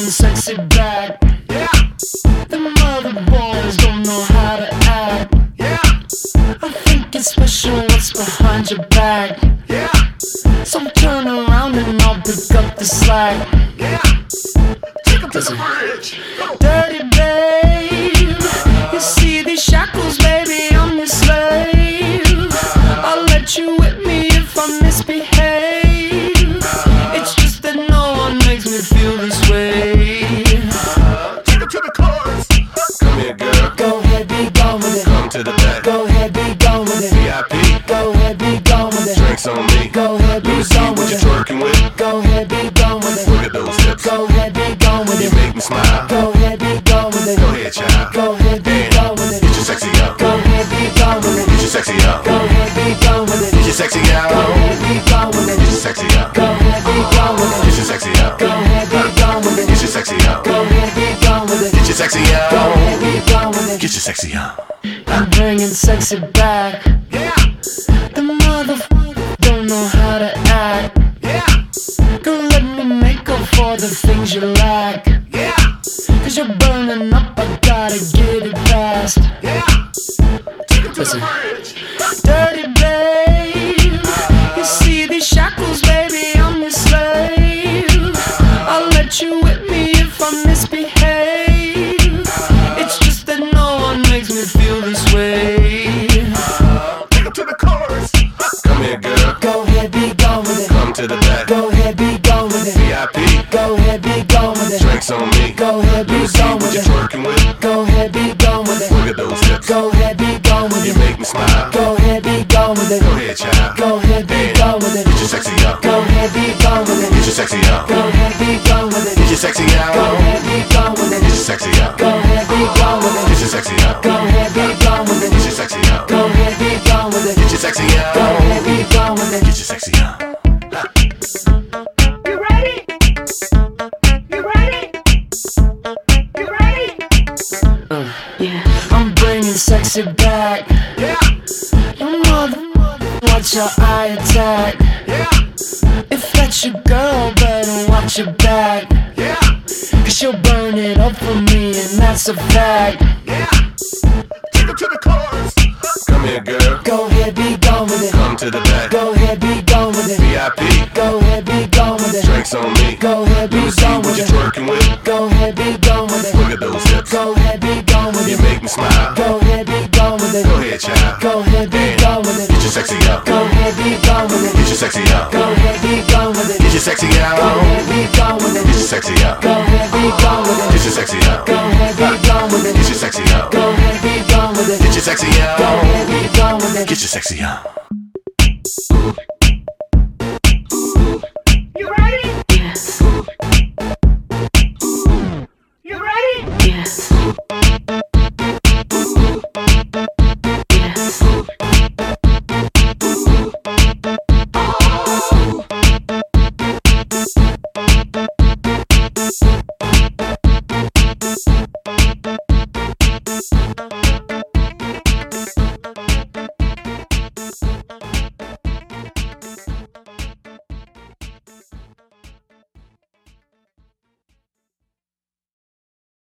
sexy back. Yeah, The mother boys don't know how to act. yeah, I think it's special what's behind your back. yeah, So turn around and I'll pick up the slack. yeah. Take him to the bridge. Go. Dirty babe, you see these shackles, baby, I'm your slave. I'll let you whip me if I misbehave. It's just that no one makes me feel this way. Take him to the chorus. Come here, girl. Go ahead, be gone with it. Come to the back. Go ahead, be gone with it. VIP. Go ahead, be gone with it. Drinks on me. Go ahead, be Let me see gone what with you're it. twerking with. Go ahead, be gone with it. Look at those hips. Go ahead, be gone with You it. make me smile. Go ahead, be gone with it. Go ahead, child. Go ahead, be gone with it. Get your sexy out. Go ahead, be gone with it. Get your sexy out. Go ahead, be gone with it. Get your sexy out. Go ahead, be gone with it. Get your sexy out. Go ahead, be gone with it. Get your sexy out. Go ahead, be gone with it. Get your sexy out. Go ahead, be gone with it. Get your sexy out. Go ahead, be gone with it. Get your sexy out. I'm bringing sexy back. Yeah, The motherfucker don't know how to act. yeah, Don't let me make up for the things you lack. yeah, Cause you're burning up, I gotta get it fast. yeah. Take him to Listen. the bridge. Dirty babe, you see these shackles, baby, I'm your slave. I'll let you whip me if I misbehave. It's just that no one makes me feel this way. Take him to the chorus. Come here, girl. Go ahead, be gone with it. Come to the back. Go ahead, be gone with it. VIP. Go ahead, be gone with it. Drinks on me. Go ahead, Let me be see gone what with you're it. twerking with. Go ahead, be gone with it. Look at those hips. Go ahead, be gone with You it. make me smile. Go ahead, be gone with it. Go ahead, child. Go ahead, be gone with it. Get your sexy out. Go ahead, be gone with it. Get your sexy out. Go ahead, be gone with it. Get your sexy out. Go ahead, be gone with it. Get your sexy out. Go ahead, be gone with it. Get your sexy out. Go ahead, be gone with it. Get your sexy out. Go ahead, be gone with it. Get your sexy out. Go ahead, be gone with it. Get your sexy out. You ready? You ready? You ready? I'm bringing sexy back. Yeah, Your mother, watch your eye attack. yeah, If that's your girl, better watch your back. yeah, Cause she'll burn it up for me, and that's a fact. yeah. Take him to the chorus. Come here, girl. Go ahead, be gone with it. Come to the back. Go ahead, be gone with it. VIP. Go ahead, be gone with it. Drinks on me. Go ahead, Let be me see gone what with you're it. twerking with. Go ahead, be gone with it. Look at those hips. Go ahead, be gone with You it. make me smile. Go ahead, be gone with it. Go ahead, child. Go ahead, be gone with it. Get your sexy out. Go ahead, be gone with it. Get your sexy out. Go ahead, be gone with it. Get your sexy out. Go ahead, be gone with Get it. your sexy out. Go ahead, be gone with Get it. your sexy out. Go ahead, be gone with it. Get your sexy out. Go ahead, be gone with it. Get your sexy Go out. ahead, be gone with it. Get your sexy out.